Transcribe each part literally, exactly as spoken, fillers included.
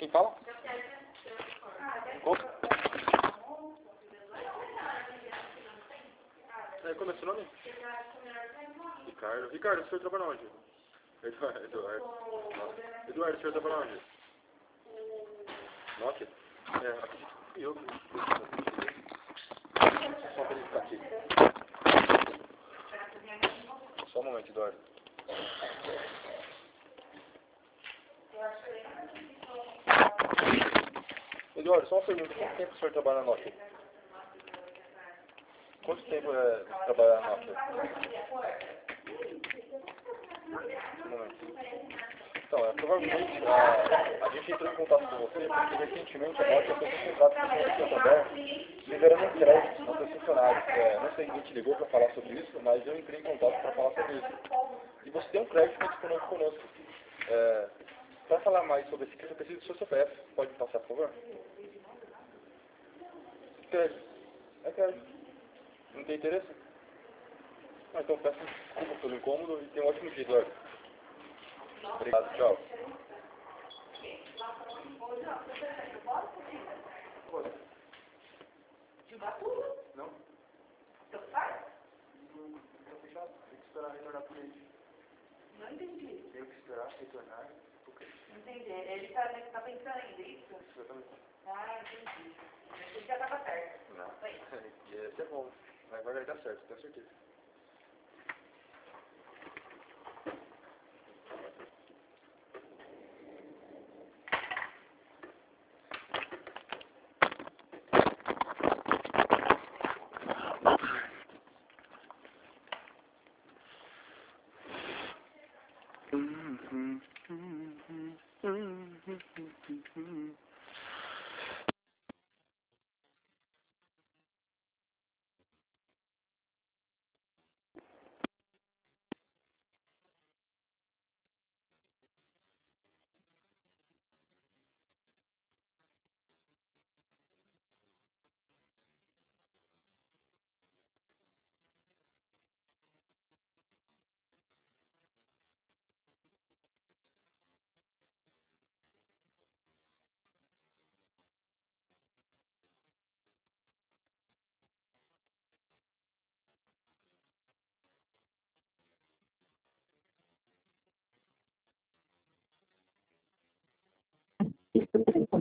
Quem fala? Qual? É, como é seu nome? Ricardo. Ricardo, o senhor trabalha onde? Eduardo. Eduardo, Nossa. Eduardo, o senhor trabalha onde? Nokia? É, aqui fui eu. Só verificar aqui. Só um momento, Eduardo. Eduardo, só uma pergunta. Quanto tempo o senhor trabalha na Nokia? Quanto tempo é trabalhar na Nokia? Um momento. Então, é, provavelmente a, a gente entrou em contato com você porque recentemente a Nokia fez um contrato com o Santander liberando um crédito nos seus funcionários. É, não sei quem te ligou para falar sobre isso, mas eu entrei em contato para falar sobre isso. E você tem um crédito disponível conosco. É, para falar mais sobre esse crédito, eu preciso do seu C P F. Pode passar, por favor? Crédito. É crédito. Não tem interesse? Ah, então peço desculpa pelo incômodo e tenha um ótimo dia, Eduardo. Obrigado, tchau. Não? Seu pai? Não, está fechado. Tem que esperar retornar para o cliente. Não entendi. Tenho que esperar retornar para o cliente. Não entendi. Ele está tá pensando ainda, isso? Exatamente. Ah, entendi. Ele já estava certo. Não. E esse é bom. Mas vai dar certo, tenho certeza.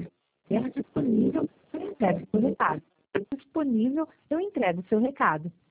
Disponível, eu entrego seu recado. Disponível, eu entrego seu recado.